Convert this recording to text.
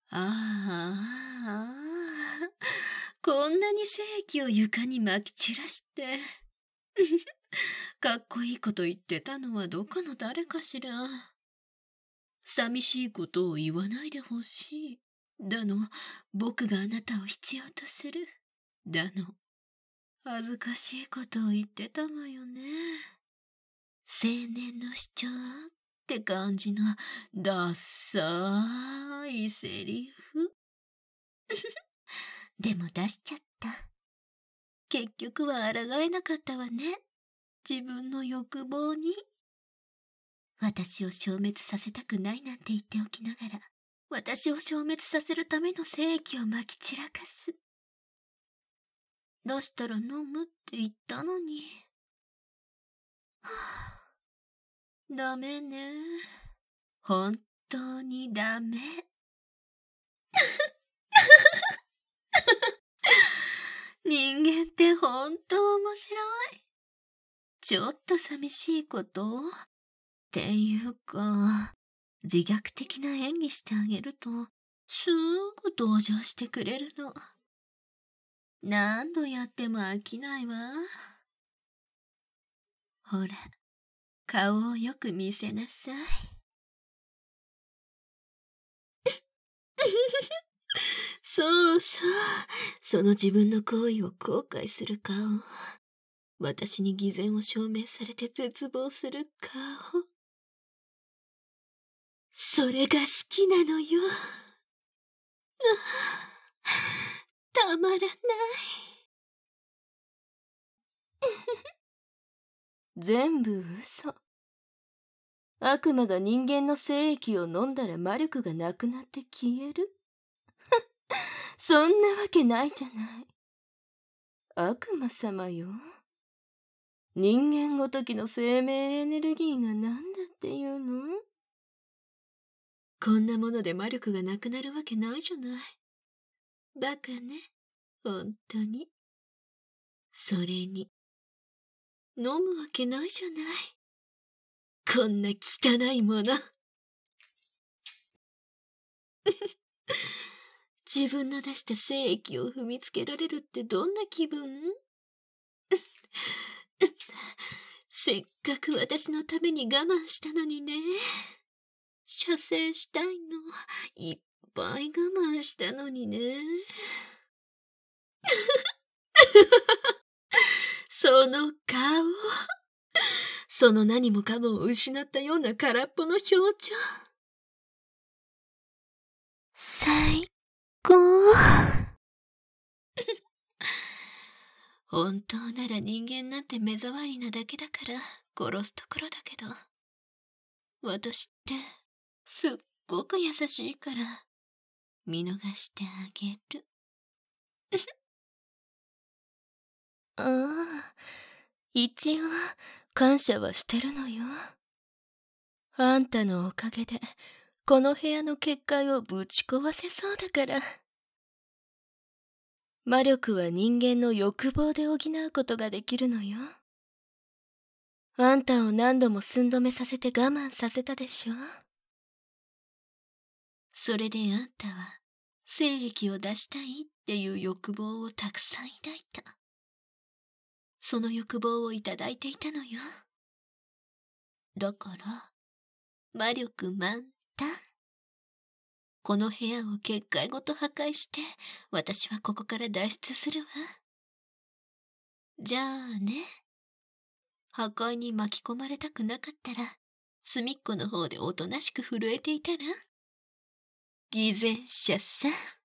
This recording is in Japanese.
ああ、こんなに精液を床にまき散らして。かっこいいこと言ってたのはどこの誰かしら。寂しいことを言わないでほしい。だの、僕があなたを必要とする。だの、恥ずかしいことを言ってたわよね。青年の主張って感じのダッサいセリフ。でも出しちゃった。結局は抗えなかったわね。自分の欲望に。私を消滅させたくないなんて言っておきながら、私を消滅させるための精液をまき散らかす。出したら飲むって言ったのに。はあ、ダメね。本当にダメ。人間って本当面白い。ちょっと寂しいことっていうか、自虐的な演技してあげると、すぐ同情してくれるの。何度やっても飽きないわ。ほら、顔をよく見せなさい。そうそう。その自分の行為を後悔する顔。私に偽善を証明されて絶望する顔。それが好きなのよ。たまらない。全部嘘。悪魔が人間の精液を飲んだら魔力がなくなって消える。そんなわけないじゃない。悪魔様よ。人間ごときの生命エネルギーが何だっていうの？こんなもので魔力がなくなるわけないじゃない。バカね、本当に。それに、飲むわけないじゃない。こんな汚いもの。自分の出した精液を踏みつけられるってどんな気分？せっかく私のために我慢したのにね。射精したいの。いっぱい我慢したのにね。その顔。その何もかもを失ったような空っぽの表情。最高。本当なら人間なんて目障りなだけだから殺すところだけど、私ってすっごく優しいから見逃してあげる。ああ、一応感謝はしてるのよ。あんたのおかげでこの部屋の結界をぶち壊せそうだから。魔力は人間の欲望で補うことができるのよ。あんたを何度も寸止めさせて我慢させたでしょ。それであんたは精液を出したいっていう欲望をたくさん抱いた。その欲望をいただいていたのよ。だから魔力満タン。この部屋を結界ごと破壊して私はここから脱出するわ。じゃあね。破壊に巻き込まれたくなかったら隅っこの方でおとなしく震えていたら。偽善者さん。